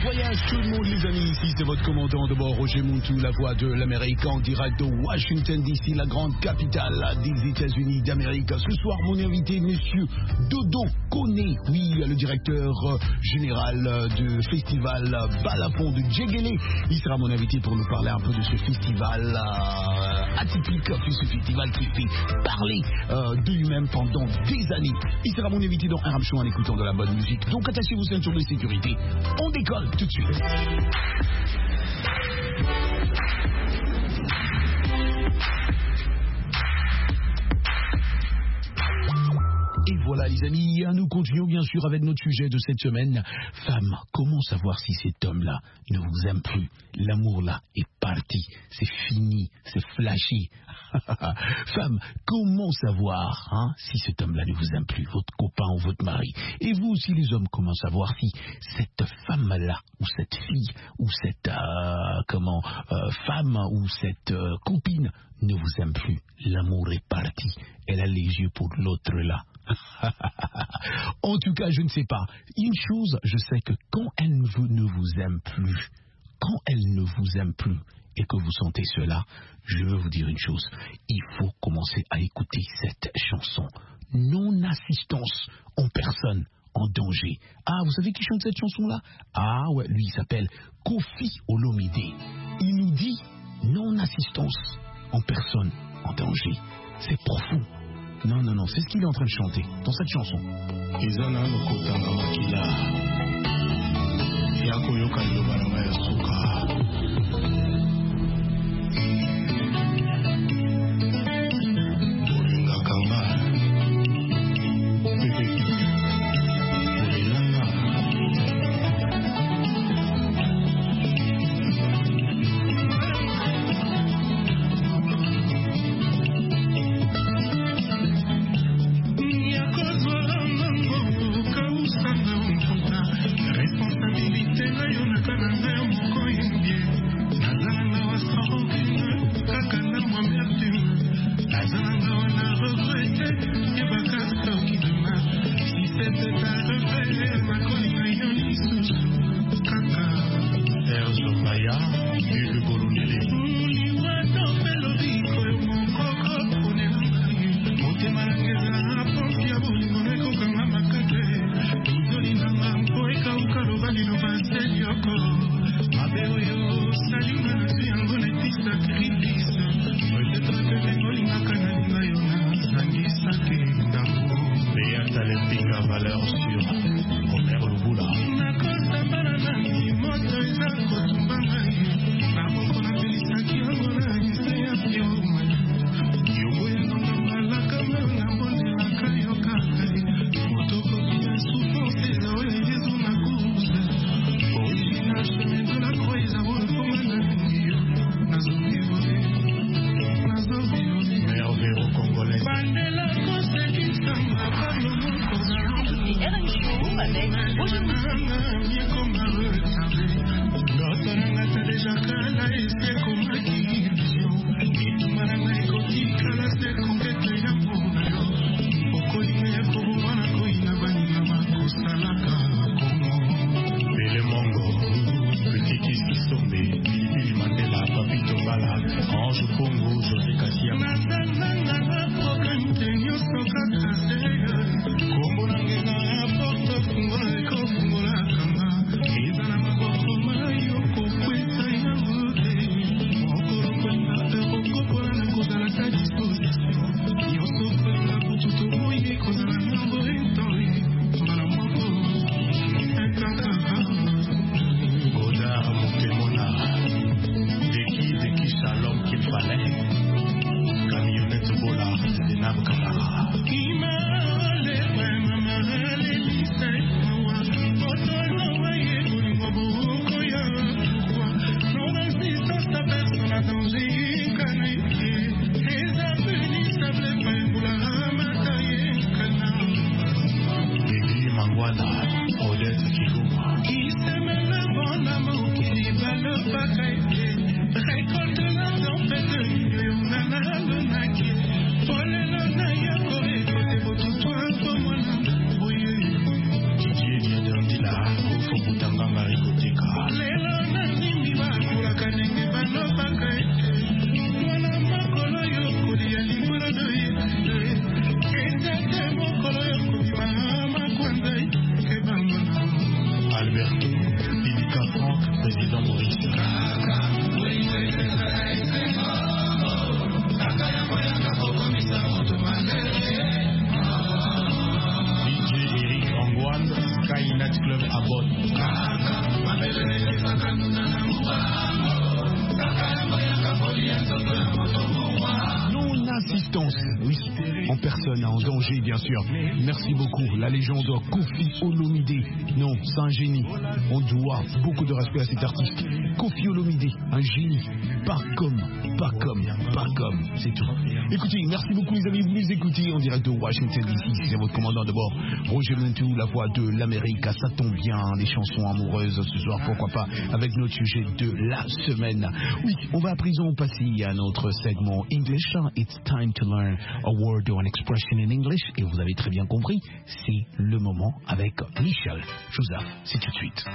voyage tout le monde les amis, ici c'est votre commandant de bord Roger Montou, la voix de l'Amérique en direct de Washington DC, la grande capitale des États-Unis d'Amérique. Ce soir mon invité monsieur Dodo Koné, oui le directeur général du festival Balafon de Djegele. Il sera mon invité pour nous parler un peu de ce festival atypique, puis ce festival qui fait parler de lui-même pendant des années. Il sera mon invité dans un rap show en écoutant de la bonne musique. Donc attachez vos ceintures de sécurité. On décolle tout de suite. Et voilà les amis, nous continuons bien sûr avec notre sujet de cette semaine. Femme, comment savoir si cet homme-là ne vous aime plus? L'amour là est parti, c'est fini, c'est flashé. Femme, comment savoir si cet homme-là ne vous aime plus, votre copain ou votre mari? Et vous aussi les hommes, comment savoir si cette femme-là ou cette fille ou cette femme ou cette copine ne vous aime plus? L'amour est parti, elle a les yeux pour l'autre là. En tout cas, je ne sais pas. Une chose, je sais que quand elle ne vous aime plus, et que vous sentez cela, je veux vous dire une chose. Il faut commencer à écouter cette chanson. Non-assistance en personne en danger. Ah, vous savez qui chante cette chanson-là? Ah ouais, lui il s'appelle Kofi Olomide. Il nous dit non-assistance en personne en danger. C'est profond. Non, c'est ce qu'il est en train de chanter dans cette chanson. président Maurice. DJ Eric Angouane, Sky Night Club à Bonn. Non-assistance, oui, en personne, en danger bien sûr. Merci beaucoup, la légende Koffi Olomide. Non, c'est un génie. On doit beaucoup de respect à cet artiste. Koffi Olomide, un génie. Pas comme, c'est tout. Écoutez, merci beaucoup les amis, vous les écoutez en direct de Washington DC. C'est votre commandant de bord, Roger Montou, la voix de l'Amérique. Ça tombe bien, les chansons amoureuses ce soir, pourquoi pas, avec notre sujet de la semaine. Oui, on va à présent passer à notre segment English. It's time to learn a word or an expression in English. Et vous avez très bien compris, c'est le moment avec Michel Joseph. C'est tout de suite.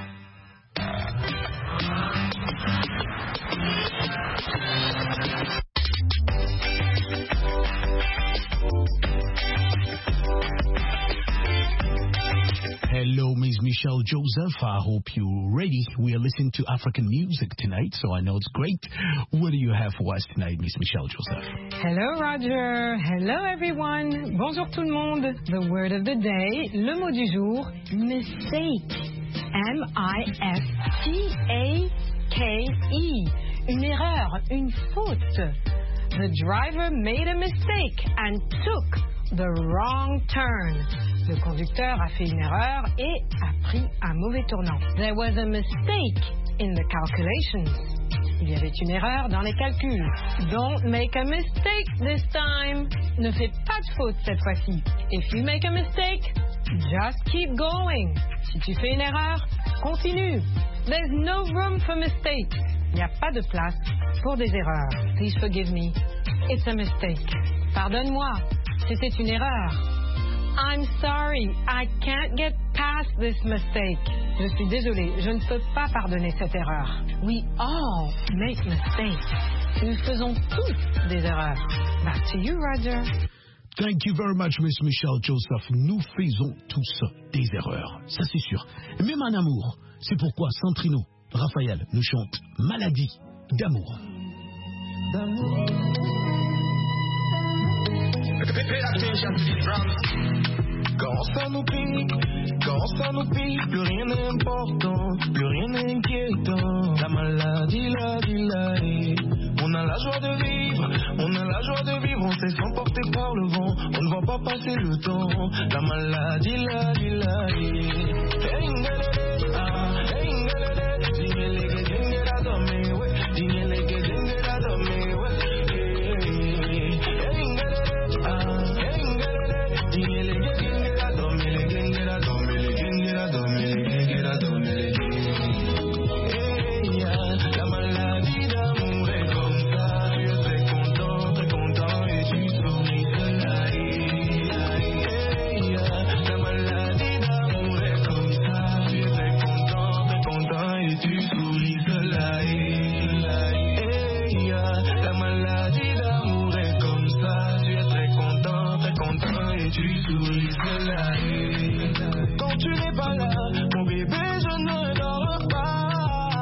Hello, Ms. Michelle Joseph. I hope you're ready. We are listening to African music tonight, so I know it's great. What do you have for us tonight, Ms. Michelle Joseph? Hello, Roger. Hello, everyone. Bonjour tout le monde. The word of the day, le mot du jour, mistake. M-I-S-T-A-K-E. Une erreur, une faute. The driver made a mistake and took the wrong turn. Le conducteur a fait une erreur et a pris un mauvais tournant. There was a mistake in the calculations. Il y avait une erreur dans les calculs. Don't make a mistake this time. Ne fais pas de faute cette fois-ci. If you make a mistake, just keep going. Si tu fais une erreur, continue. There's no room for mistakes. Il n'y a pas de place pour des erreurs. Please forgive me. It's a mistake. Pardonne-moi. C'était une erreur. I'm sorry, I can't get past this mistake. Je suis désolée, je ne peux pas pardonner cette erreur. We all make mistakes. Nous faisons tous des erreurs. Back to you, Roger. Thank you very much, Miss Michelle Joseph. Nous faisons tous des erreurs, ça c'est sûr. Même en amour. C'est pourquoi Santrino, Raphaël nous chante Maladie d'amour. Quand ça nous pique, plus rien n'est important, plus rien n'est inquiétant. La maladie, on a la joie de vivre, on sait s'emporter par le vent, on ne va pas passer le temps. La maladie, quand tu n'es pas là, mon bébé, je ne dors pas.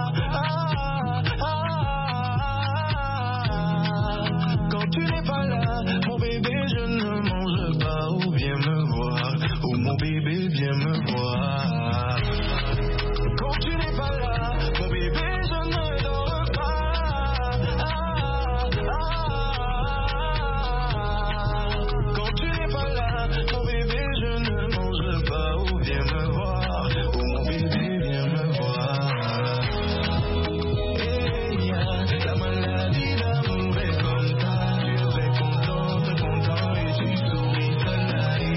Quand tu n'es pas là, mon bébé, je ne mange pas. Ou viens me voir, ou mon bébé, viens me voir. Quand tu n'es pas là, mon bébé, je ne dors pas. Quand tu n'es pas là, mon bébé, je ne mange pas. Ou viens me voir, ou mon bébé, viens me voir. La maladie d'amour est comme ça. Tu es très content et tu souris seul.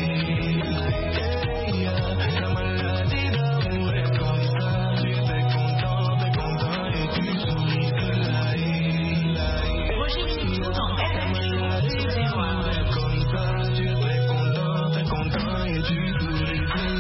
La maladie d'amour est comme ça. Tu es très content et tu souris seul. Roger Montou dans RFI sur Zéro. Comme ça, tu es très content et tu souris seul.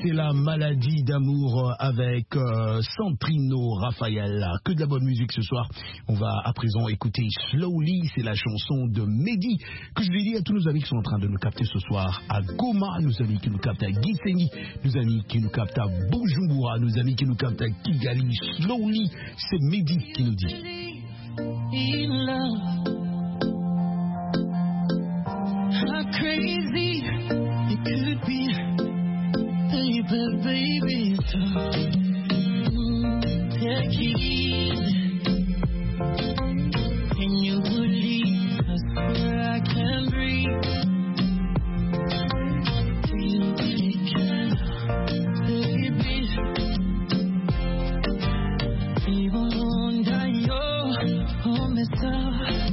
c'est la maladie d'amour avec Sandrino Raphael. Que de la bonne musique ce soir. On va à présent écouter Slowly, c'est la chanson de Mehdi que je dédie à tous nos amis qui sont en train de nous capter ce soir à Goma, nos amis qui nous captent à Gisenyi, nos amis qui nous captent à Bujumbura, nos amis qui nous captent à Kigali. Slowly, c'est Mehdi qui nous dit. How crazy it could be, baby, so take it. Can you believe? I swear I can't breathe. Feel taken, baby. Even under your home itself.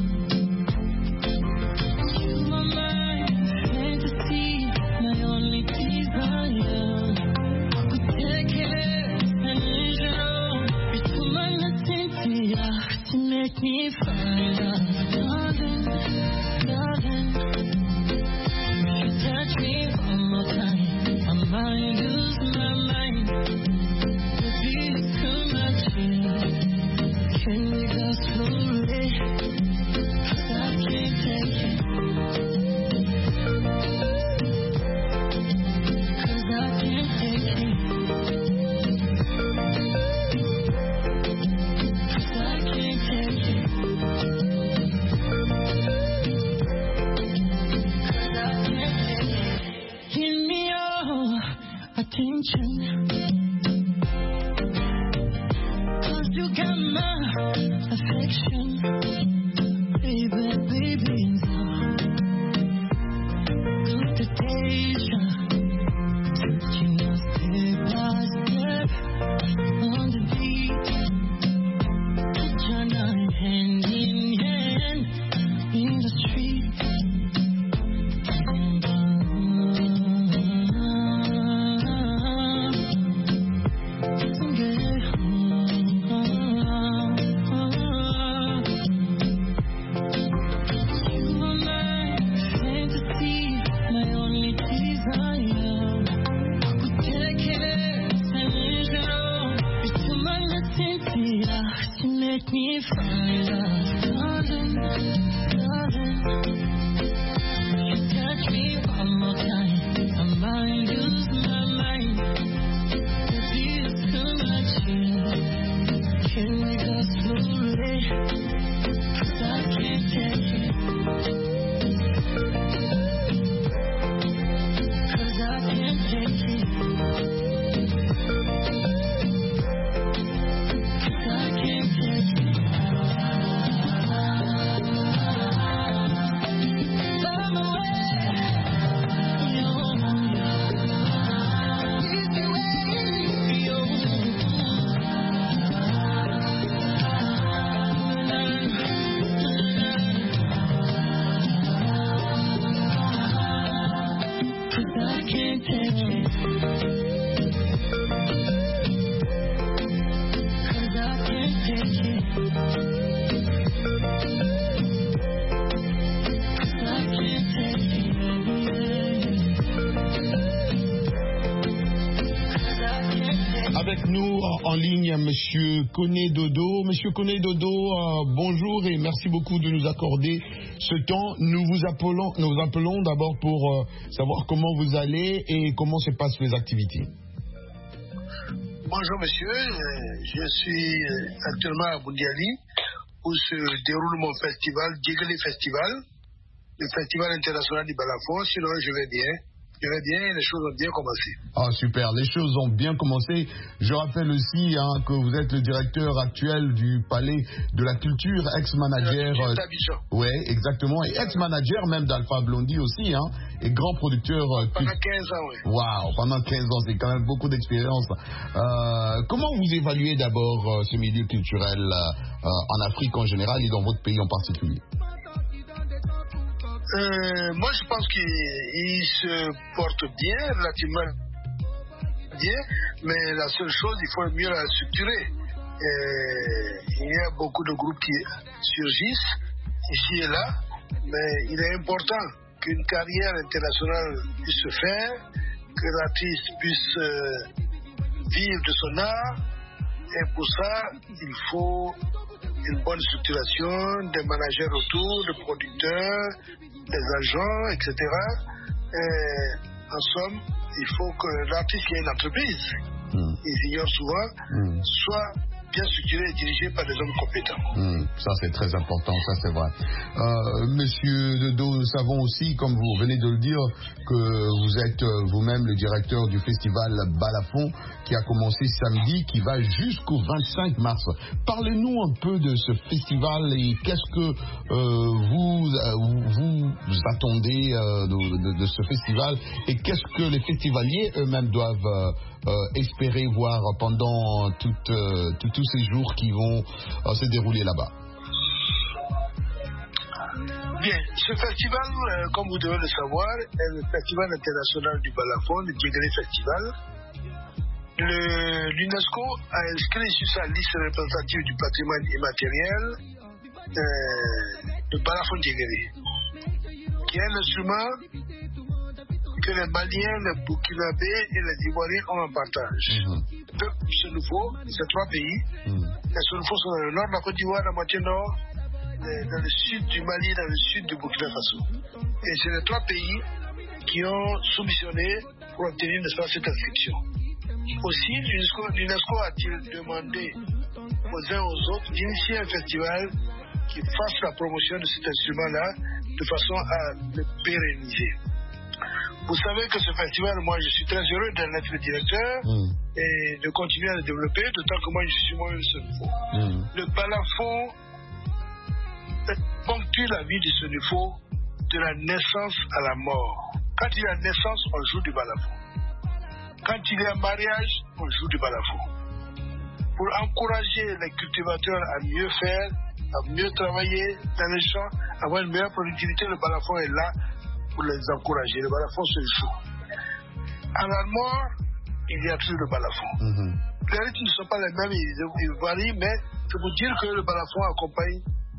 Make me find out, darling, darling. You touch me one more time, I might lose my mind. Baby, it's too much here. Can we go slowly? 'Cause I can't take it. 'Cause I can't take it. Attention, 'cause you got my affection, baby, baby, so good the temptation, taking us step by step on the beat, put your night hand in hand in the street. Make me find out, darling, darling. You touch me one more time, I might lose my mind. Baby, it's too much here. Can we go slowly? 'Cause I can't take it. 'Cause I can't take it. Avec nous en ligne, Monsieur Koné Dodo. Monsieur Koné Dodo, bonjour et merci beaucoup de nous accorder ce temps. Nous vous appelons d'abord pour savoir comment vous allez et comment se passent les activités. Bonjour monsieur, je suis actuellement à Bundiali où se déroule mon festival, Djegele Festival, le festival international du balafon. Sinon je vais bien. Les choses ont bien commencé. Ah super, les choses ont bien commencé. Je rappelle aussi que vous êtes le directeur actuel du Palais de la Culture, ex-manager. Oui, exactement, et ex-manager même d'Alpha Blondy aussi, et grand producteur. Pendant 15 ans, oui. Waouh, pendant 15 ans, c'est quand même beaucoup d'expérience. Comment vous évaluez d'abord ce milieu culturel en Afrique en général et dans votre pays en particulier? Moi, je pense qu'il se porte bien, relativement bien, mais la seule chose, il faut mieux la structurer. Il y a beaucoup de groupes qui surgissent ici et là, mais il est important qu'une carrière internationale puisse se faire que l'artiste puisse vivre de son art. Et pour ça, il faut une bonne structuration, des managers autour, des producteurs, des agents, etc. Et en somme, il faut que l'artiste qui ait une entreprise, ils ignorent souvent, soit bien structuré et dirigé par des hommes compétents. Ça c'est très important, ça c'est vrai. Monsieur Dodo, nous savons aussi, comme vous venez de le dire, que vous êtes vous-même le directeur du festival Balafon qui a commencé samedi, qui va jusqu'au 25 mars. Parlez-nous un peu de ce festival et qu'est-ce que vous attendez de ce festival et qu'est-ce que les festivaliers eux-mêmes doivent espérer voir pendant tous ces jours qui vont se dérouler là-bas. Bien, ce festival, comme vous devez le savoir, est le Festival international du Balafon, le Djegere Festival. L'UNESCO a inscrit sur sa liste représentative du patrimoine immatériel le Balafon Djegere, qui est un instrument que les Maliens, les Burkinabés et les Ivoiriens ont en partage. Ce nouveau, ces trois pays, les Sonofos sont dans le nord de la Côte d'Ivoire, la moitié nord, dans le sud du Mali, dans le sud du Burkina Faso. Et c'est les trois pays qui ont soumissionné pour obtenir cette inscription. Aussi, l'UNESCO a-t-il demandé aux uns aux autres d'initier un festival qui fasse la promotion de cet instrument-là de façon à le pérenniser. Vous savez que ce festival, moi je suis très heureux d'en être le directeur et de continuer à le développer, d'autant que moi je suis moi-même Sonofo. Le Balafon ponctue la vie du Sonofo de la naissance à la mort. Quand il y a naissance, on joue du Balafon. Quand il y a mariage, on joue du Balafon. Pour encourager les cultivateurs à mieux faire, à mieux travailler dans les champs, à avoir une meilleure productivité, le Balafon est là pour les encourager. Le Balafon se joue. À la mort, il y a toujours le Balafon. Les rythmes ne sont pas les mêmes, ils varient, mais c'est pour dire que le Balafon accompagne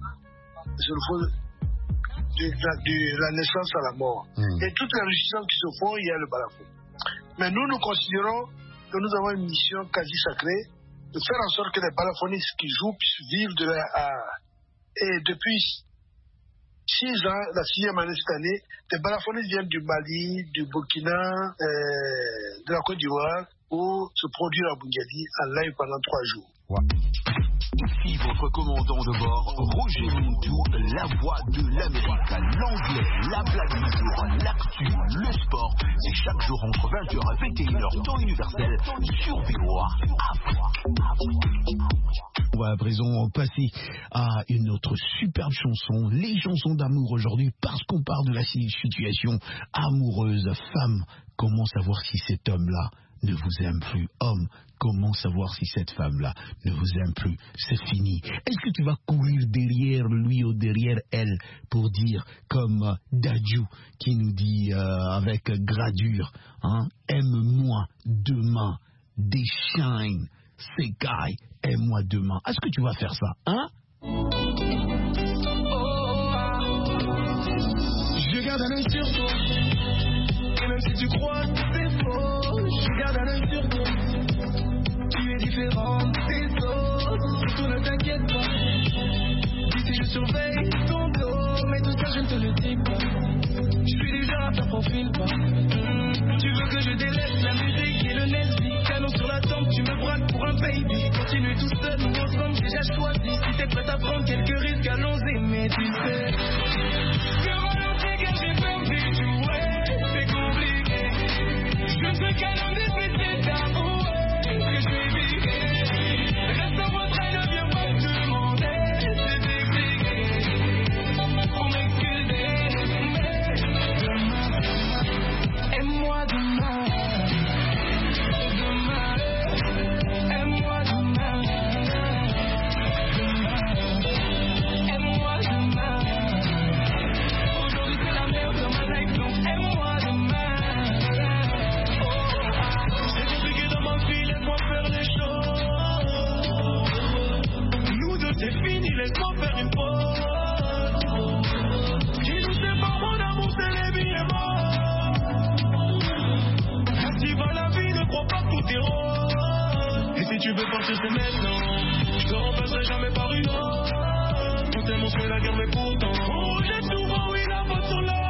de la naissance à la mort. Et toutes les réjouissances qui se font, il y a le Balafon. Mais nous considérons que nous avons une mission quasi sacrée de faire en sorte que les balafonists qui jouent puissent vivre de leur art. Et depuis 6 ans, la 6e année cette année, les balafonistes viennent du Mali, du Burkina, de la Côte d'Ivoire pour se produire à Bundiadi en live pendant 3 jours. Ici votre commandant de bord, Roger Muntou, la voix de l'Amérique, l'anglais, la blague du jour, l'actu, le sport. C'est chaque jour entre 20h et 21h, temps universel, sur VOA Afrique. On va à présent passer à une autre superbe chanson, les chansons d'amour aujourd'hui, parce qu'on parle de la situation amoureuse. Femme, comment savoir si cet homme-là ne vous aime plus? Homme, comment savoir si cette femme-là ne vous aime plus? C'est fini. Est-ce que tu vas courir derrière lui ou derrière elle pour dire, comme Dadju qui nous dit avec gradure, aime-moi demain, des shine, Sekai, aime-moi demain. Est-ce que tu vas faire ça, Je garde un œil sur toi, et même si tu crois que c'est faux, je garde un œil sur toi. Tu es différent des autres, surtout ne t'inquiète pas. D'ici je surveille ton dos, mais tout ça je ne te le dis pas. Je suis déjà à ton profil bas. Tu veux que je délaisse la musique et le Nesby, canon sur la tempe, tu me braques pour un baby. Continue tout seul, nous ensemble, j'ai déjà choisi. Si t'es prête à prendre quelques risques, allons-y, mais tu sais que volontiers que j'ai perdu jouer, c'est compliqué. Je ne peux qu'un homme détester d'amour, que je vais vivre. Reste en retrait, ne viens pas me demander, c'est compliqué. Pour m'excuser, mais demain, aime-moi demain. C'est fini, laisse-moi faire une pause. Qui nous sépare, mon amour, c'est les billets morts. héros. Et si tu veux partir, c'est maintenant. Je te remplacerai jamais par une autre. Tout est mon fait la guerre, mais pourtant. Oh, j'ai tout beau, oui, la faute sur l'or.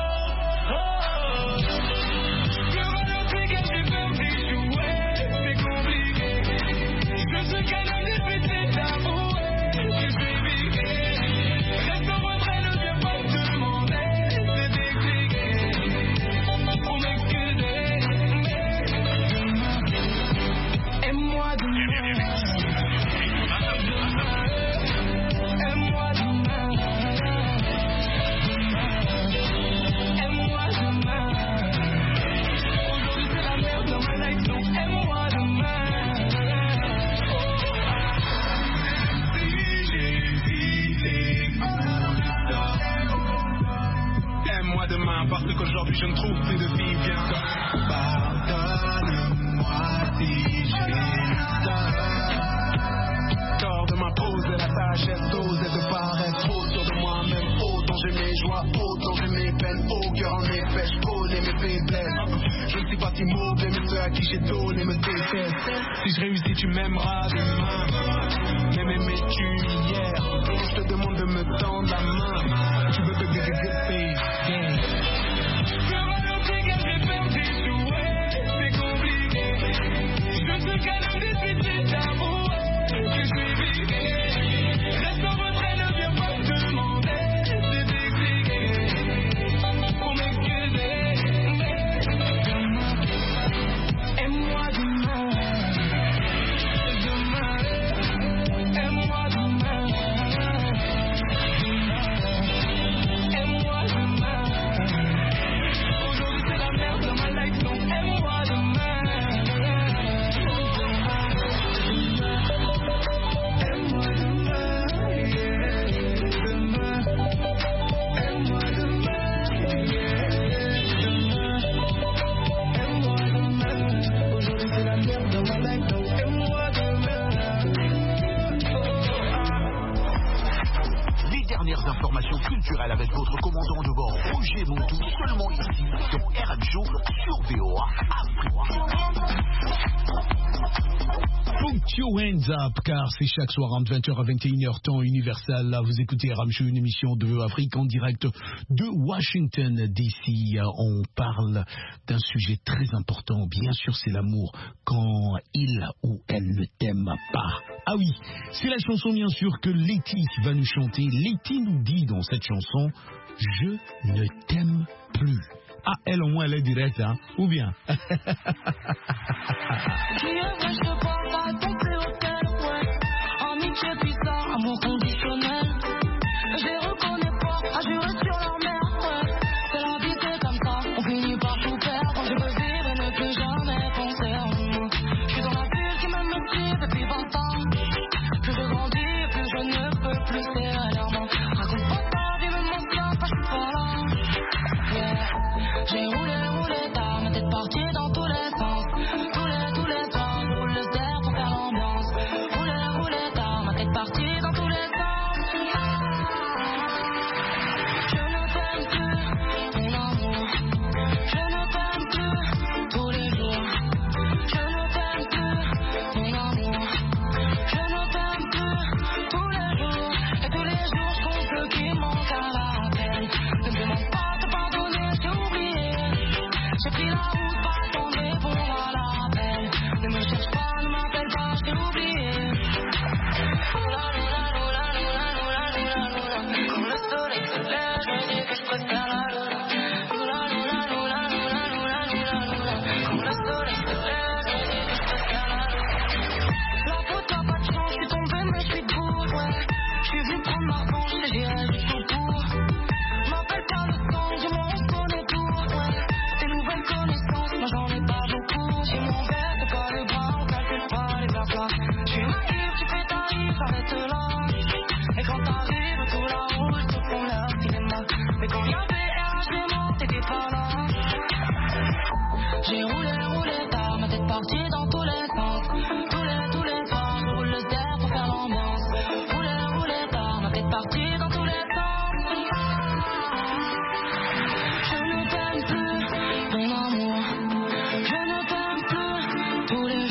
Parce qu'aujourd'hui je ne trouve plus de vie bien. Pardonne-moi si j'ai tort de m'imposer la sagesse, d'oser de paraître trop sûr de moi-même. Autant j'ai mes joies, autant j'ai mes peines. Au cœur en effet, je connais mes faiblesses. Je ne suis pas si mauvais, mais ceux à qui j'ai donné me détestent. Si je réussis, tu m'aimeras demain. Mais m'aimais-tu hier? Je te demande de me tendre la main. Tu veux te dégueuler, Informations culturelles avec votre commandant de bord Roger Montou, seulement ici dans RMShow sur VOA Afrique. Put your hands up, car c'est chaque soir entre 20h à 21h temps universel. Là, vous écoutez RMShow, une émission de VOA Afrique en direct de Washington DC. On parle d'un sujet très important, bien sûr, c'est l'amour quand il ou elle ne t'aime pas. Ah oui, c'est la chanson bien sûr que Letty va nous chanter. Letty nous dit dans cette chanson, je ne t'aime plus. Ah, elle au moins elle est directe, hein, ou bien amitié puissant, amour conditionnel. Je les reconnais pas, à jurer sur leur mère. C'est la vie, c'est comme ça, on finit par tout perdre. Je veux vivre et ne plus jamais penser à moi. Je suis dans la bulle qui me motive depuis 20 ans. Plus je grandis, plus je ne peux plus serrer leurs mains. Raconte pas ta vie, me montre ça, pas je suis pas là. Yeah. J'ai roulé tard, ma tête partie dans tous les sens. Tous les soirs, je roule le cerf pour faire l'ambiance. Roulé tard, ma tête partie dans tous les sens. Je ne t'aime plus, mon amour. Je ne t'aime plus, tous les jours. Je ne t'aime plus, mon amour. Je ne t'aime plus, tous les jours. Et tous les jours, je compte ceux qui manquent à l'appel. Ne me demande pas de pardonner, j'ai oublié. J'ai pris la route, pas attendre pour à l'appel. Ne me cherche pas, ne m'appelle pas, je t'ai oublié. Comme le soleil se lève, je me dis que je préfère la lune. Comme le soleil se lève, je me dis que je préfère la lune. La faute n'a pas de chance, je suis tombée mais je suis debout, ouais. Je suis venu prendre ma revanche et j'irai jusqu'au bout. M'appelle pas le sang, dis-moi on se connaît tout, ouais. Des nouvelles connaissances, moi j'en ai pas beaucoup. J'ai mon verre, t'es pas les bras, on calcule pas les verbas. Je suis naïf, tu fais ta rive, arrête là. Et quand t'arrives, tout la roule, tout font leur cinéma. Mais quand y'avait RH, les morts, t'étais pas là. J'ai roulé tard, ma tête partie dans tous les sens. Tous les soirs, je roule le cerf pour faire l'ambiance. Roulé tard, ma tête partie dans tous les sens. Je ne t'aime plus, mon amour. Je ne t'aime plus, tous les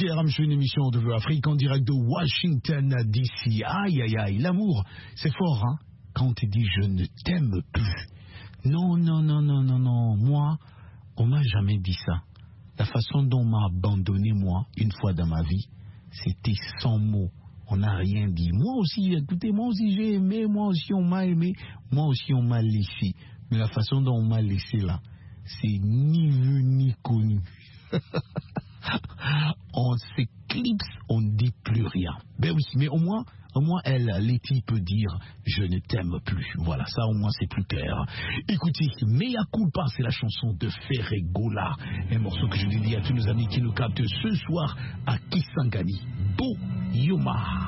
écoutez RMC, une émission de Afrique en direct de Washington DC. Aïe, aïe, aïe, l'amour, c'est fort, hein, quand on te dit je ne t'aime plus. Non, moi, on m'a jamais dit ça. La façon dont on m'a abandonné, moi, une fois dans ma vie, c'était sans mots. On n'a rien dit. Moi aussi, écoutez, moi aussi j'ai aimé, moi aussi on m'a aimé, moi aussi on m'a laissé. Mais la façon dont on m'a laissé là, c'est ni vu ni connu. On s'éclipse, on ne dit plus rien. Ben oui, mais au moins elle, Letty, peut dire je ne t'aime plus. Voilà, ça au moins c'est plus clair. Écoutez, Mea Culpa, c'est la chanson de Ferregola, un morceau que je dédie à tous nos amis qui nous captent ce soir à Kisangani. Bo Yoma.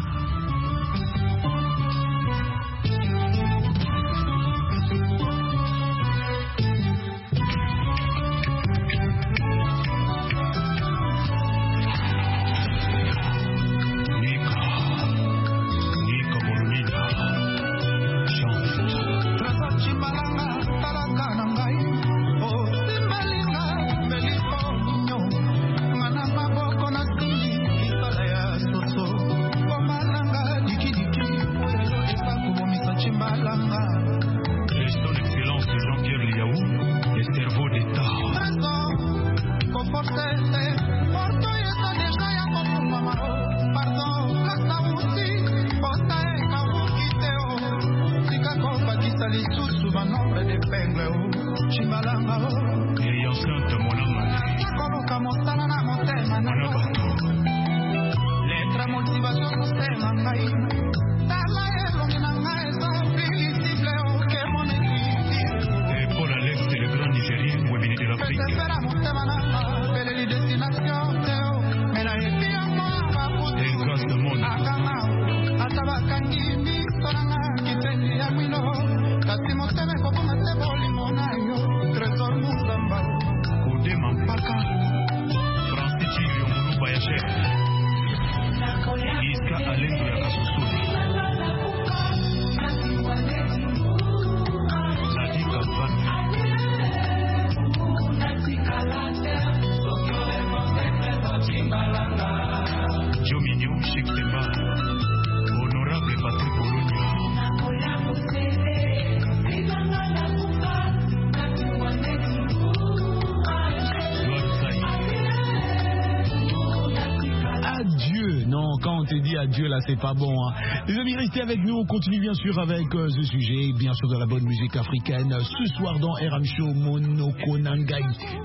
Adieu là, c'est pas bon, hein. Les amis, restez avec nous, on continue bien sûr avec ce sujet, bien sûr de la bonne musique africaine. Ce soir dans RM Show Monoko Nangai.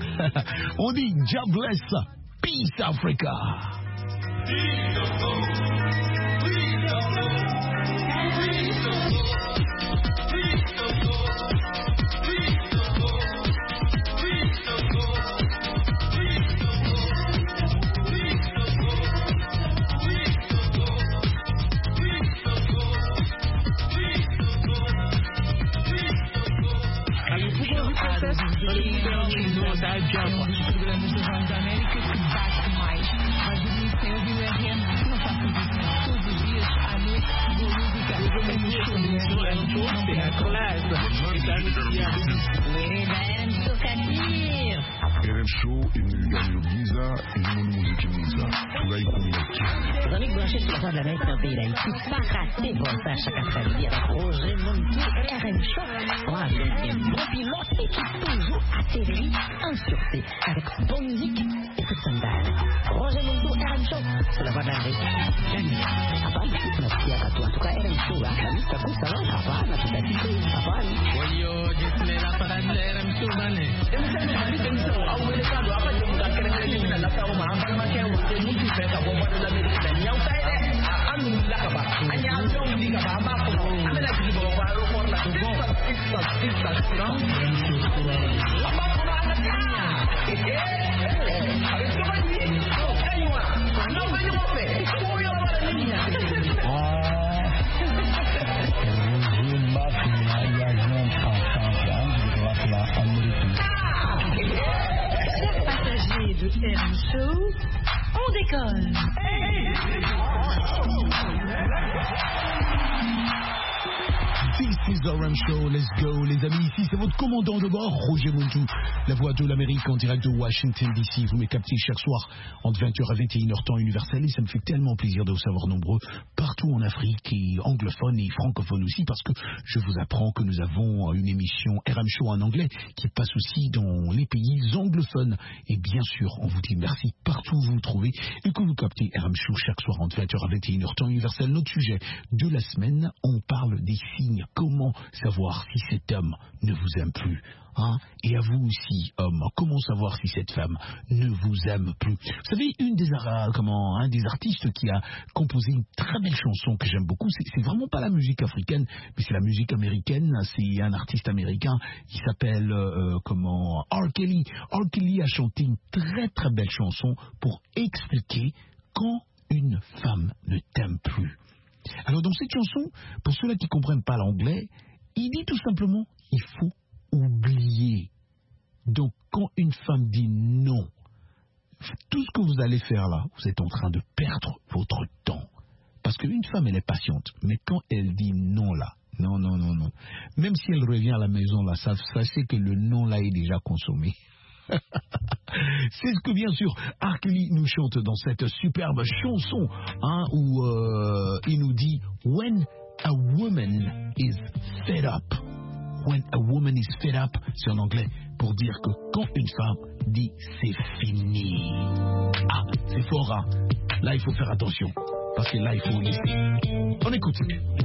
On dit God bless, peace Africa. RM Show une Giza et une musique Giza. Tout là, il connaît. Les amis branchés sur la voie de la mer dans le pays d'Haïti, pas rater votre à chaque après-midi avec Roger Montou et RM Show. On a un bon pilote et qui toujours atterri en sûreté avec bonne musique et toute sandale. Roger Montou et RM Show sur la voie de la mer. Apa, merci à toi. En tout cas, RM Show, la liste coûte ça va. Apa, la totalité. Apa, Yo, disney la parade de RM Show, mané. De RM Show, on décolle. This is RM Show, let's go les amis, ici c'est votre commandant de bord, Roger Montou, la voix de l'Amérique en direct de Washington DC, vous me captez chaque soir entre 20h à 21h temps universel et ça me fait tellement plaisir de vous savoir nombreux partout en Afrique et anglophone et francophone aussi parce que je vous apprends que nous avons une émission RM Show en anglais qui passe aussi dans les pays anglophones et bien sûr on vous dit merci partout où vous vous trouvez et que vous captez RM Show chaque soir entre 20h à 21h temps universel. Notre sujet de la semaine, on parle des signes. Comment savoir si cet homme ne vous aime plus hein? Et à vous aussi, homme, comment savoir si cette femme ne vous aime plus? Vous savez, un des artistes qui a composé une très belle chanson que j'aime beaucoup, c'est vraiment pas la musique africaine, mais c'est la musique américaine. C'est un artiste américain qui s'appelle R. Kelly. R. Kelly a chanté une très très belle chanson pour expliquer quand une femme ne t'aime plus. Alors dans cette chanson, pour ceux-là qui ne comprennent pas l'anglais, il dit tout simplement, il faut oublier. Donc quand une femme dit non, tout ce que vous allez faire là, vous êtes en train de perdre votre temps. Parce qu'une femme, elle est patiente, mais quand elle dit non là, non, même si elle revient à la maison là, sachez que le non là est déjà consommé. C'est ce que bien sûr R. Kelly nous chante dans cette superbe chanson hein, où il nous dit When a woman is fed up. When a woman is fed up, c'est en anglais pour dire que quand une femme dit c'est fini. Ah, c'est fort hein. Là il faut faire attention parce que là il faut laisser. On écoute.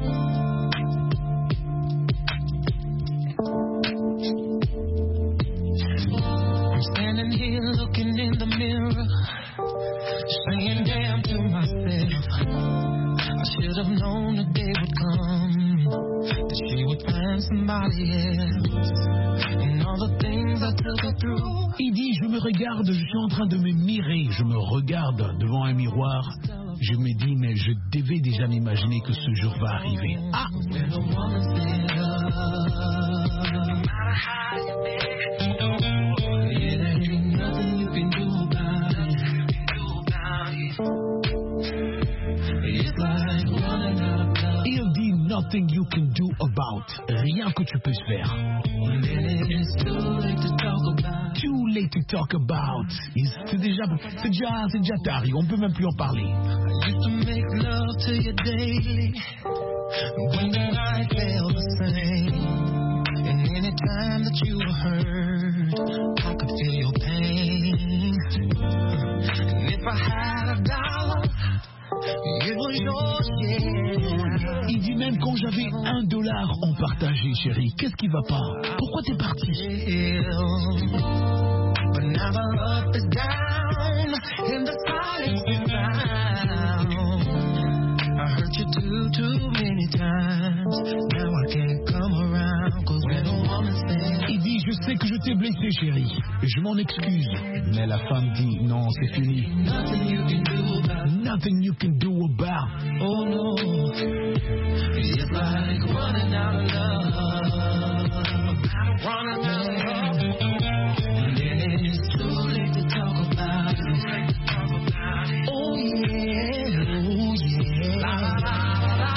Standing here looking in the mirror, saying damn to myself, I should have known the day would come, that she would find somebody else, and all the things I took her through. Il dit, je me regarde, je suis en train de me mirer, je me regarde devant un miroir, je me dis, mais je devais déjà m'imaginer que ce jour va arriver. Ah! Il dit nothing you can do about. Rien que tu peux faire. Too late to talk about. C'est déjà tard. On peut même plus en parler. Used to make love to you daily when the night felt the same. And any time that you were hurt, I could feel your pain. And if I had $1, it was yours, yeah. Il dit même quand j'avais $1 en partagé, chérie, qu'est-ce qui va pas? Pourquoi t'es parti? But now the love is down and the silence is found. I hurt you too many times. Now I can't come around. Cause when a woman says, il dit je sais que je t'ai blessé chérie, je m'en excuse. Mais la femme dit non c'est fini. nothing you can do about it. Nothing you can do about. Oh no, it's like running out of love. Running out of love. And then it's too late to talk about it. Oh yeah, oh yeah. La la la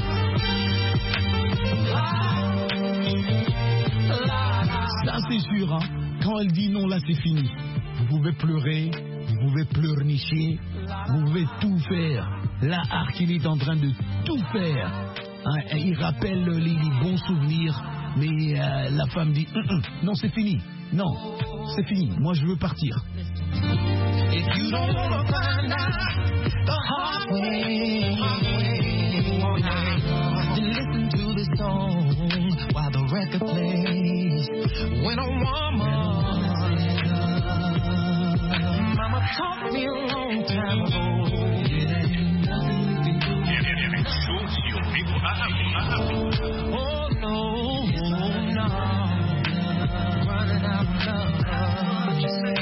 la la. Ça c'est sûr hein. Quand elle dit non là c'est fini. Vous pouvez pleurer, vous pouvez pleurnicher, vous pouvez tout faire. Là, R. Kelly est en train de tout faire. Hein, il rappelle les bons souvenirs, mais la femme dit non, c'est fini. Non, c'est fini. Moi, je veux partir. If you don't wanna find out the hard way, then listen to the song while the record plays. When a woman, Mama taught me a long time ago. Oh no, no, running out of love.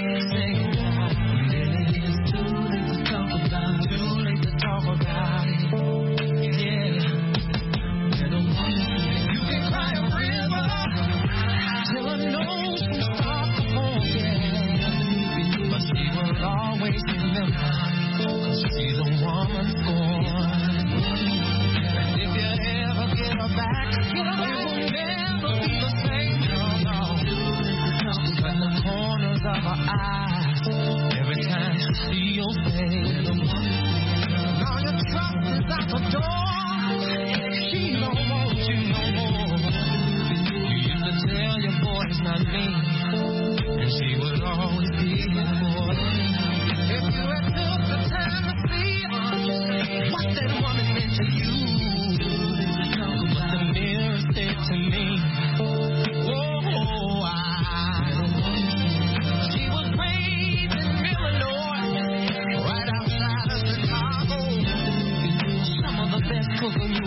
It's too late to talk about it. Too late to talk about it. Yeah. When a woman, you can cry a river till her nose can start to fall. Yeah. But she will always remember, 'cause she's a woman born. And if you ever get her back,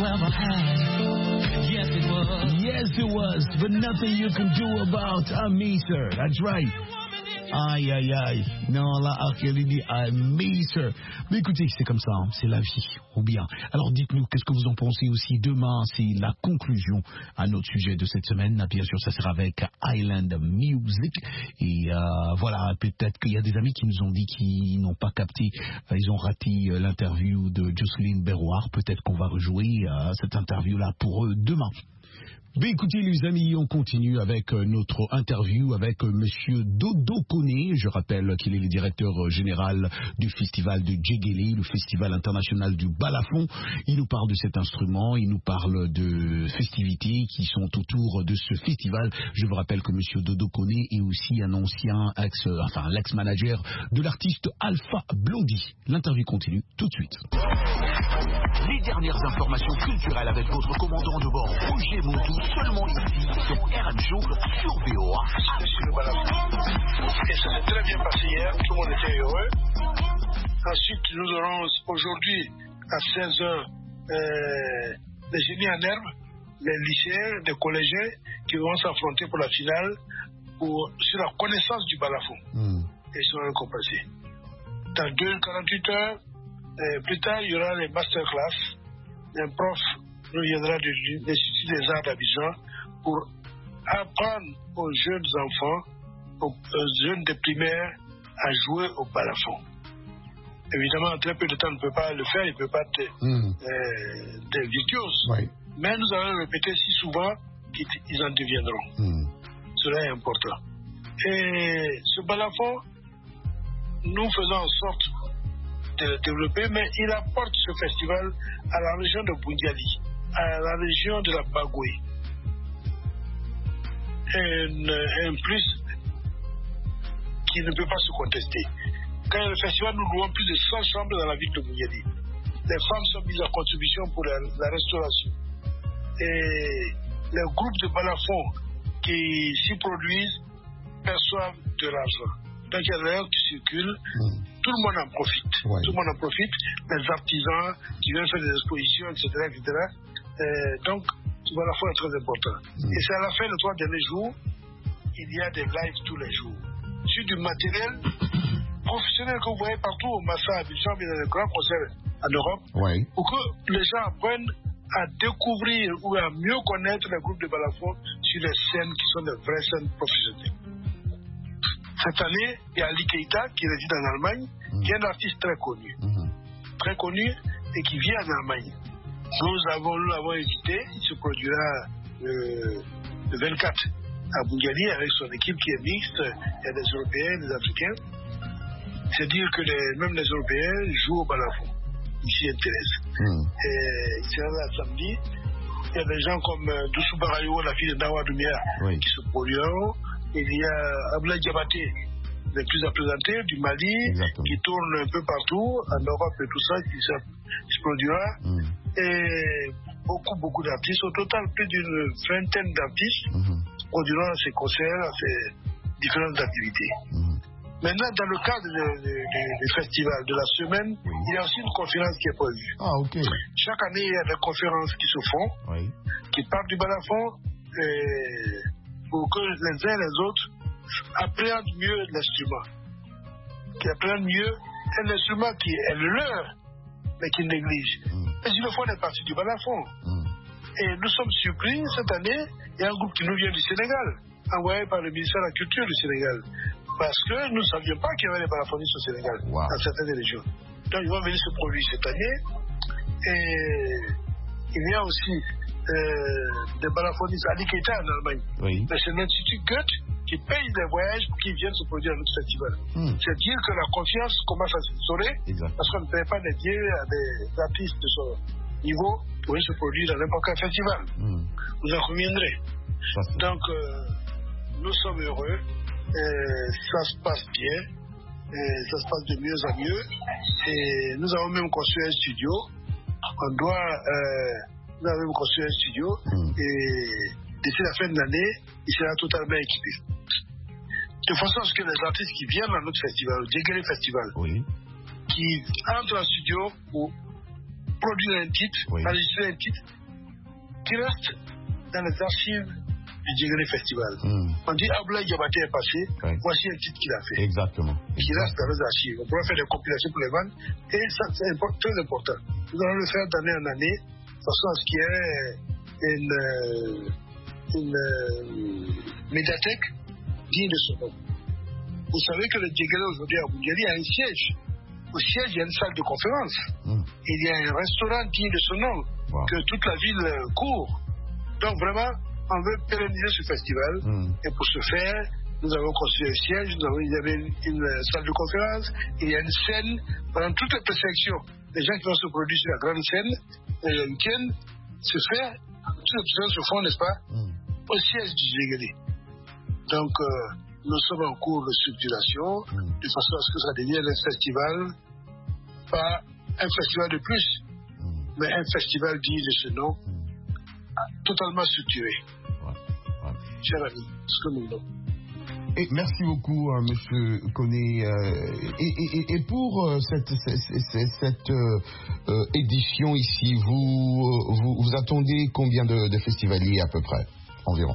ever had. Yes, it was. Yes, it was, but nothing you can do about me, sir. That's right. Aïe, aïe, aïe. Non, là, Kelly dit, I miss her. Mais écoutez, c'est comme ça, hein, c'est la vie, ou bien. Alors dites-nous, qu'est-ce que vous en pensez aussi? Demain, c'est la conclusion à notre sujet de cette semaine. Bien sûr, ça sera avec Island Music. Et voilà, peut-être qu'il y a des amis qui nous ont dit qu'ils n'ont pas capté, ils ont raté l'interview de Jocelyne Berroir. Peut-être qu'on va rejouer cette interview-là pour eux demain. Mais écoutez les amis, on continue avec notre interview avec monsieur Dodo Koné. Je rappelle qu'il est le directeur général du festival de Djegele, le festival international du balafon. Il nous parle de cet instrument, il nous parle de festivités qui sont autour de ce festival. Je vous rappelle que monsieur Dodo Koné est aussi un ancien l'ex-manager de l'artiste Alpha Blondy. L'interview continue tout de suite. Les dernières informations culturelles avec votre commandant de bord, Roger Montou, seulement ici, sur RM Show, sur VOA. Sur le balafon. Et ça s'est très bien passé hier, tout le monde était heureux. Ensuite, nous aurons aujourd'hui, à 16h, les génies en herbe, les lycéens, les collégiens, qui vont s'affronter pour la finale sur la connaissance du balafon. Et ils seront récompensés. Dans 48 heures, plus tard, il y aura les masterclass. Un prof nous viendra de l'Institut des Arts d'Abidjan pour apprendre aux jeunes enfants, aux jeunes des primaires, à jouer au balafon. Évidemment, en très peu de temps, on ne peut pas le faire, il ne peut pas être des virtuoses. Oui. Mais nous allons le répéter si souvent qu'ils en deviendront. Cela est important. Et ce balafon, nous faisons en sorte de le développer, mais il apporte ce festival à la région de Bundiali, à la région de la Bagoué. Un plus qui ne peut pas se contester. Quand il y a le festival, nous louons plus de 100 chambres dans la ville de Bundiali. Les femmes sont mises en contribution pour la restauration. Et les groupes de balafon qui s'y produisent perçoivent de l'argent. Donc il y a l'air qui circule, tout le monde en profite. Ouais. Tout le monde en profite, les artisans qui viennent faire des expositions, etc. Donc, ce balafon est très important. Et c'est à la fin des 3 derniers jours, il y a des lives tous les jours. Sur du matériel professionnel que vous voyez partout au Massa, à Abidjan, mais dans les grands concerts en Europe, pour que les gens apprennent à découvrir ou à mieux connaître les groupes de balafon sur les scènes qui sont des vraies scènes professionnelles. Cette année, il y a Ali Keita qui réside en Allemagne, qui est un artiste très connu et qui vit en Allemagne. Nous l'avons invité, il se produira le 24 à Bundiali avec son équipe qui est mixte, il y a des Européens, des Africains. C'est dire que même les Européens jouent au balafon, ici à Thérèse. Et il sera là samedi. Il y a des gens comme Doussou Barayo, la fille de Nawa Doumbia, qui se produiront. Il y a Abdoulaye Diabaté, le plus à présenter, du Mali, qui tourne un peu partout, en Europe et tout ça, qui se produira. Et beaucoup d'artistes. Au total, plus d'une vingtaine d'artistes produiront ces concerts, ces différentes activités. Maintenant, dans le cadre du festival, de la semaine, il y a aussi une conférence qui est prévue. Chaque année, il y a des conférences qui se font, qui parlent du balafon, pour que les uns et les autres appréhendent mieux l'instrument. Qui apprennent mieux un instrument qui est le leur, mais qu'ils négligent. Mais ils le font des parties du balafon. Et nous sommes surpris, cette année, il y a un groupe qui nous vient du Sénégal, envoyé par le ministère de la Culture du Sénégal. Parce que nous ne savions pas qu'il y avait des balafonists au Sénégal, dans certaines régions. Donc ils vont venir se produire cette année. Et il y a aussi des balafonistes à Keita en Allemagne. Mais c'est l'Institut Goethe qui paye des voyages pour qu'ils viennent se produire à notre festival. C'est dire que la confiance commence à s'instaurer parce qu'on ne paye pas des billets à des artistes de son niveau pour se produire dans n'importe quel festival. Vous en conviendrez. Donc, nous sommes heureux. Ça se passe bien. Ça se passe de mieux en mieux. Et nous avons même construit un studio. Nous avons même construit un studio. Et d'ici la fin de l'année, il sera totalement équipé. De façon à ce que les artistes qui viennent à notre festival, au Djegele Festival, qui entrent en studio pour produire un titre, enregistrer un titre qui reste dans les archives du Djegere Festival. On dit Abdoulaye Diabaté est passé, voici un titre qu'il a fait. Exactement. Qui reste dans les archives. On pourra faire des compilations pour les vendre et ça c'est très important. Nous allons le faire d'année en année de façon à ce qu'il y ait une médiathèque digne de son nom. Vous savez que le Djegere aujourd'hui à Boundiali a un siège. Au siège, il y a une salle de conférence. Il y a un restaurant digne de son nom que toute la ville court. Donc vraiment, on veut pérenniser ce festival. Et pour ce faire, nous avons construit un siège, il y avait une salle de conférence, il y a une scène pendant toutes les présélections. Les gens qui vont se produire sur la grande scène, le week-end, se fait, toutes les choses se font, n'est-ce pas, au siège du Djegere. Donc, nous sommes en cours de structuration, de façon à ce que ça devienne un festival, pas un festival de plus, mais un festival digne de ce nom, totalement structuré. Cher ami, ce que nous voulons. Et merci beaucoup, Monsieur Koné. Et pour cette édition ici, vous attendez combien de festivaliers à peu près, environ?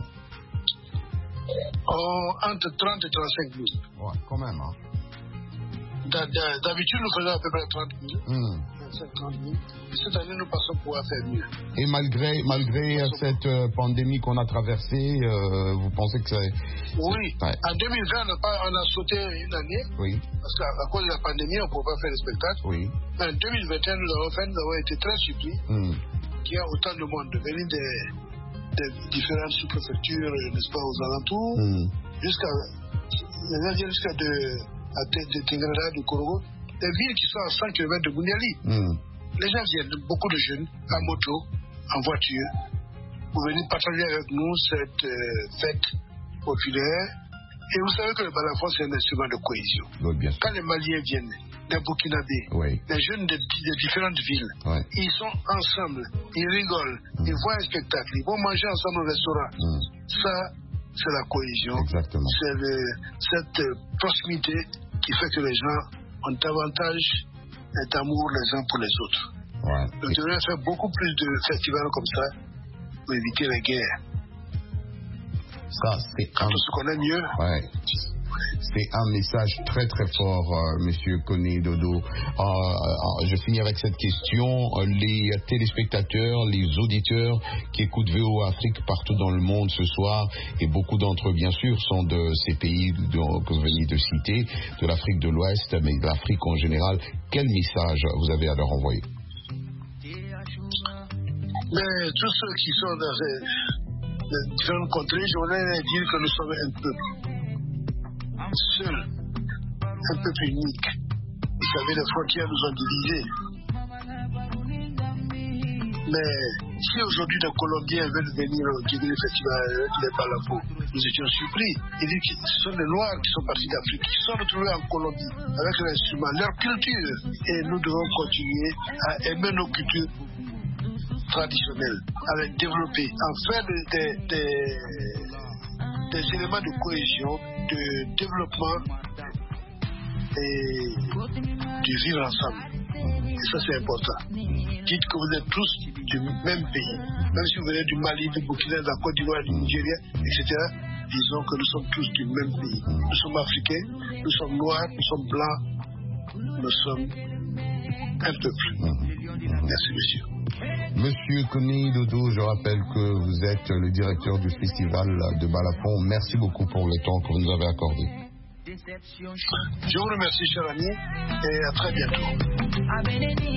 Entre 30 et 35 000. Ouais, quand même. Hein. D'habitude, nous faisons à peu près 30 000. 30 000. Cette année, nous pensons pouvoir faire mieux. Et malgré cette pandémie qu'on a traversée, vous pensez que c'est... Oui. En 2020, on a sauté une année. Oui. Parce qu'à cause de la pandémie, on ne pouvait pas faire le spectacle. Oui. Mais en 2021, nous avons été très surpris qu'il y a autant de monde venus des différentes sous-préfectures, n'est-ce pas, aux alentours, jusqu'à de Tingrada, de Korogo, des villes qui sont à 100 km de Boundiali. Les gens viennent, beaucoup de jeunes, en moto, en voiture, pour venir partager avec nous cette fête populaire. Et vous savez que le balafon, c'est un instrument de cohésion. Quand les Maliens viennent, des Burkinabés, des jeunes de différentes villes, ils sont ensemble, ils rigolent, ils voient un spectacle, ils vont manger ensemble au restaurant. Ça, c'est la cohésion. Exactement. C'est cette proximité qui fait que les gens ont davantage d'amour les uns pour les autres. Nous devrions faire beaucoup plus de festivals comme ça pour éviter les guerres. Ça, c'est quand on se connaît mieux. C'est un message très très fort, Monsieur Koné Dodo. Je finis avec cette question. Les téléspectateurs, les auditeurs qui écoutent VOA Afrique partout dans le monde ce soir, et beaucoup d'entre eux, bien sûr, sont de ces pays que vous venez de citer, de l'Afrique de l'Ouest, mais de l'Afrique en général. Quel message vous avez à leur envoyer? Mais tous ceux qui sont dans les différentes contrées, je voudrais dire que nous sommes un peuple. Seul, un peuple unique. Vous savez, les frontières nous ont divisés. Mais si aujourd'hui les Colombiens veulent venir au Djegere Festival avec les balafos, nous étions surpris. Ils disent que ce sont les Noirs qui sont partis d'Afrique, qui sont retrouvés en Colombie avec leur instrument, leur culture. Et nous devons continuer à aimer nos cultures traditionnelles, à les développer, à faire des éléments de cohésion, de développement et de vivre ensemble. Et ça, c'est important. Dites que vous êtes tous du même pays. Même si vous venez du Mali, du Burkina, de la Côte d'Ivoire, du Nigeria, etc., disons que nous sommes tous du même pays. Nous sommes africains, nous sommes noirs, nous sommes blancs, nous sommes un peuple. Merci, monsieur. Monsieur Koné Dodo, je rappelle que vous êtes le directeur du festival de Balafon. Merci beaucoup pour le temps que vous nous avez accordé. Je vous remercie, cher ami, et à très bientôt.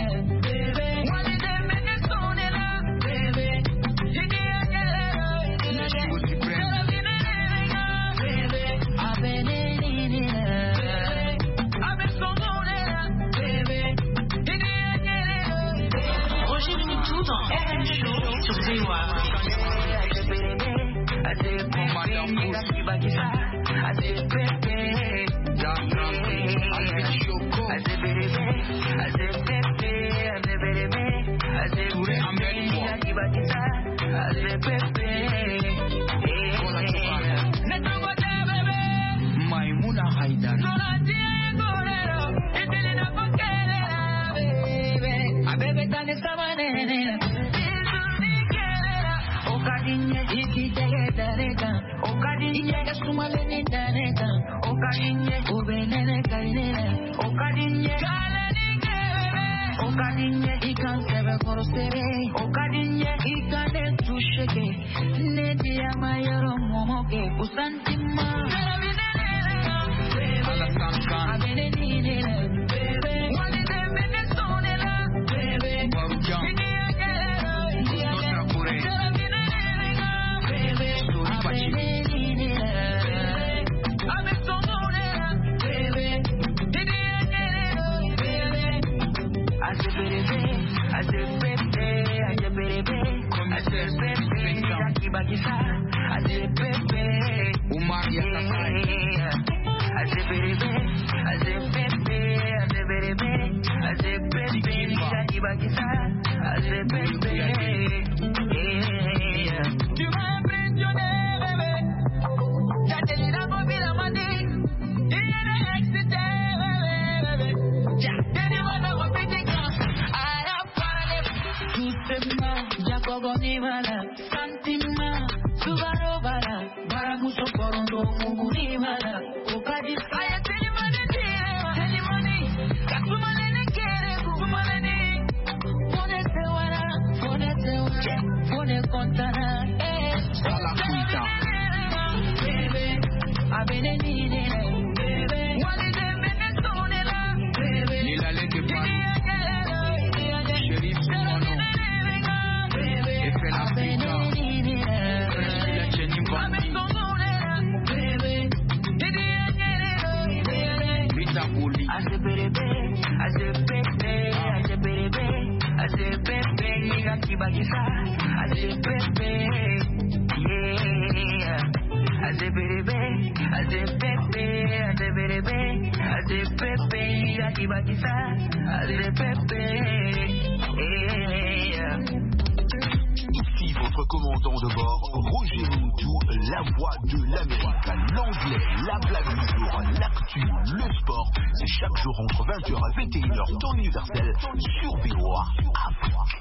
Roger Minitou dans RM Show sur VOA. Ici votre commandant de bord, Roger Montou, la voix de l'Amérique, l'anglais, la blague du jour, l'actu, le sport. C'est chaque jour entre 20h à 21h, temps universel, sur VOA Afrique.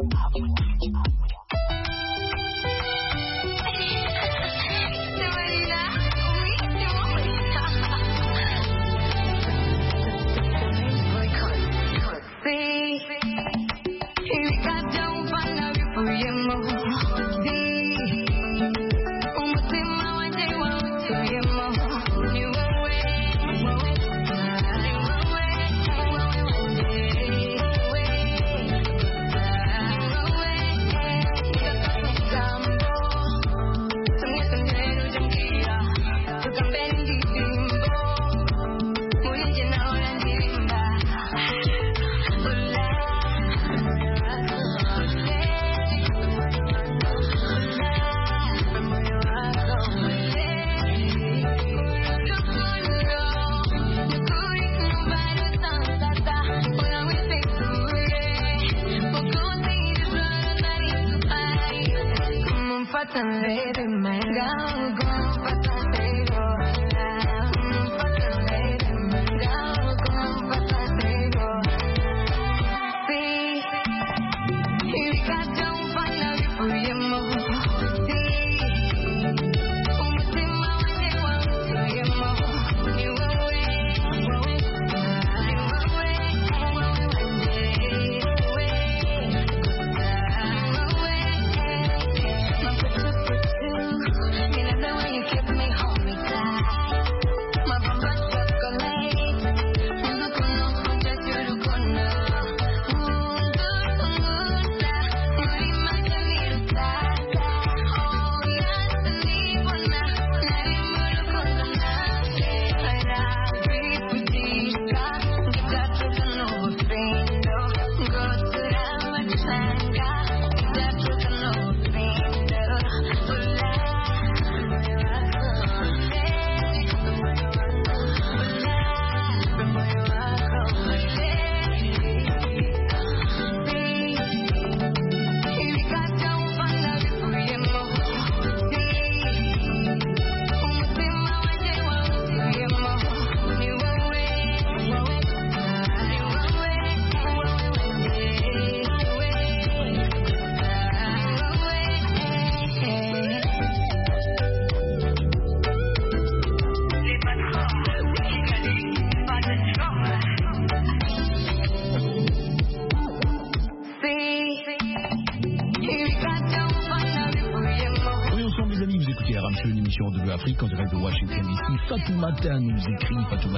Afrique en direct de Washington DC. Fatoumata nous écrit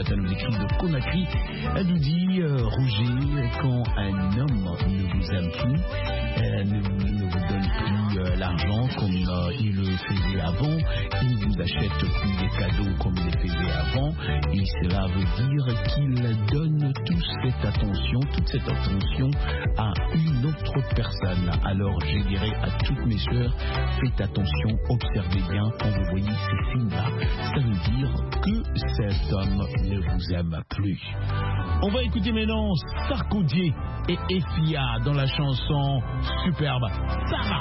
de Conakry. Elle nous dit Roger, quand un homme ne vous aime plus, ne vous donne plus l'argent comme il le les faisait avant, il ne vous achète plus les cadeaux comme il les faisait avant, et cela veut dire qu'il donne toute cette attention à une autre personne. Alors je dirais à toutes mes sœurs, faites attention, observez bien quand vous voyez ces signes-là. Ça veut dire que cet homme ne vous aime plus. On va écouter maintenant Sarkozy et Efia dans la chanson superbe Sama.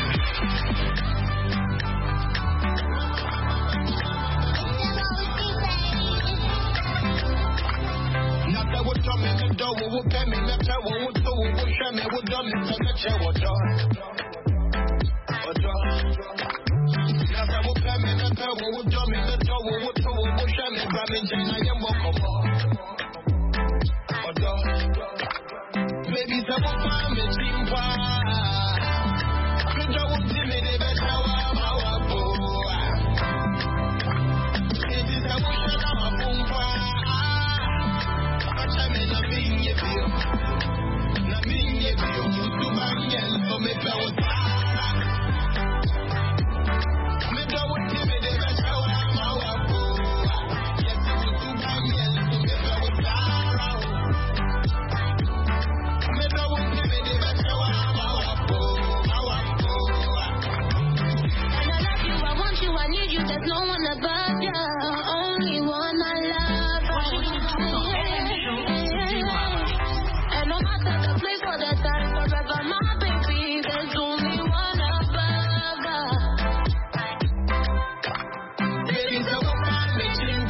Baby, ça va pas me timpa. Je dois vous dire, mais des bêtes, ça va ma wapo. Et si ça vous chante à ma pompa, pas jamais na minha bio. Na minha bio, muito banhel, só me pego tara. Me dois vous dire, mais des bêtes, ça va ma wapo. E assim, muito banhel, só me pego tara. I need you, there's no one above you. Only one I love. And no matter the place or the time, forever my baby, there's only one above. Baby, so I'm making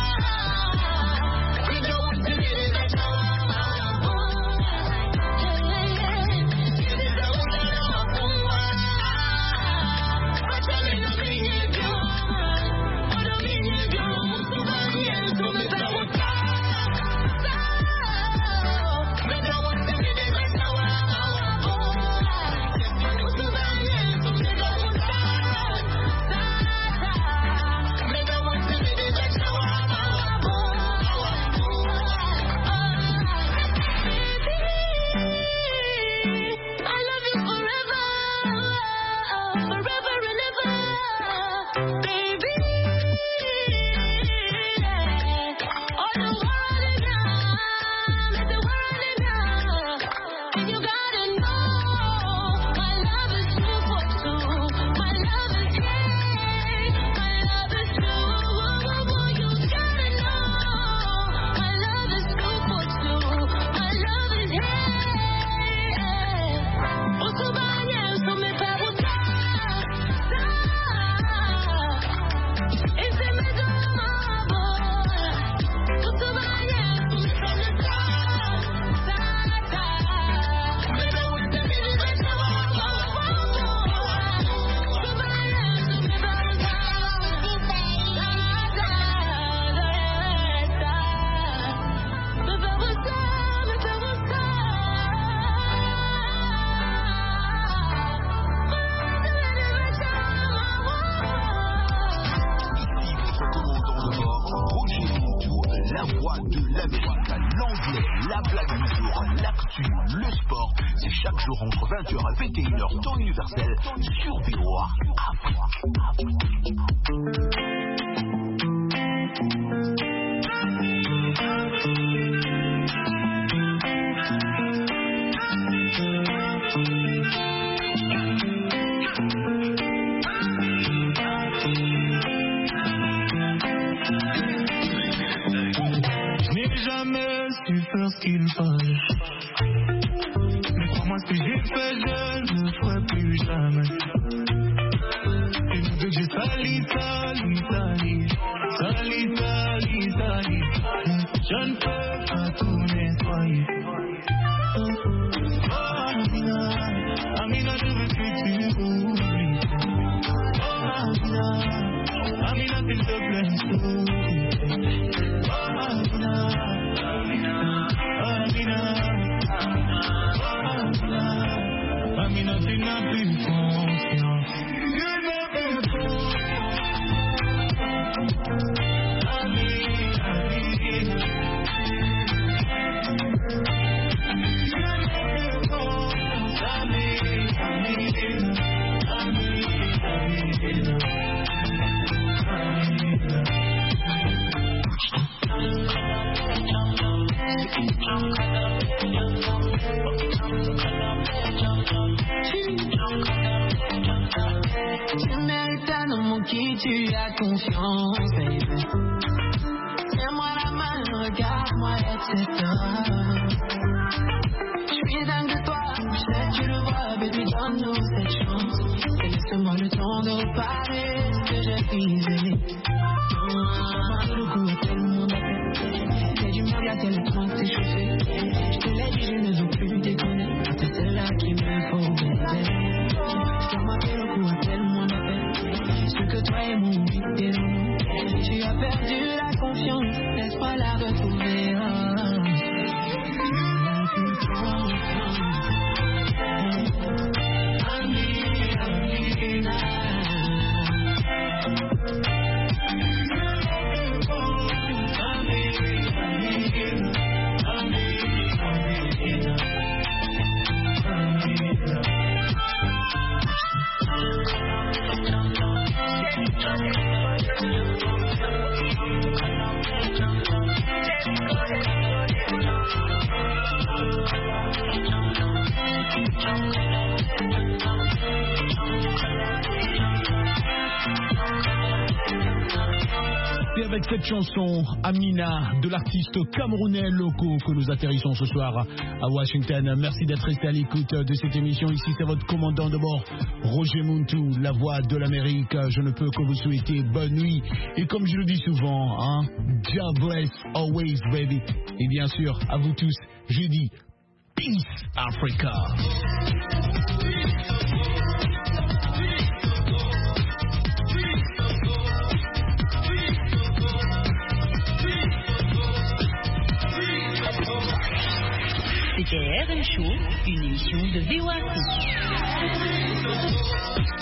you don't do it, that's how I'm chaque jour entre 20h et 21h, temps universel sur VOA Je n'ai jamais su faire ce qu'il fallait. Mais crois-moi, ce que j'ai fait, je ne ferai plus jamais. Et je veux que j'ai sali. Je ne peux pas tout nettoyer. Oh, Amina, je veux que tu oublies. Oh, Amina, s'il te plaît, s'oublie. Amina, tu n'as plus confiance. Tu mérites un homme en qui tu as confiance, baby. Tiens-moi la main, regarde-moi, etc. Je suis dingue de toi, je sais que tu le vois, baby, donne-nous cette chance. Et laisse-moi le temps de reparer ce que j'ai brisé. Le coup a tellement d'appel, j'ai du mal à tellement t'échauffer. Je te l'ai dit, je ne veux plus déconner. C'est celle-là qui me faut, bébé. Le coup a tellement d'appel, ce que toi et mon vie est. Tu as perdu la confiance, laisse-moi la retrouver. Et avec cette chanson, Amina, de l'artiste camerounais Loco, que nous atterrissons ce soir à Washington. Merci d'être resté à l'écoute de cette émission. Ici, c'est votre commandant de bord, Roger Muntu, la voix de l'Amérique. Je ne peux que vous souhaiter bonne nuit. Et comme je le dis souvent, hein, God bless always, baby. Et bien sûr, à vous tous, je dis Peace Africa. C'était RM Show, une émission de VOA.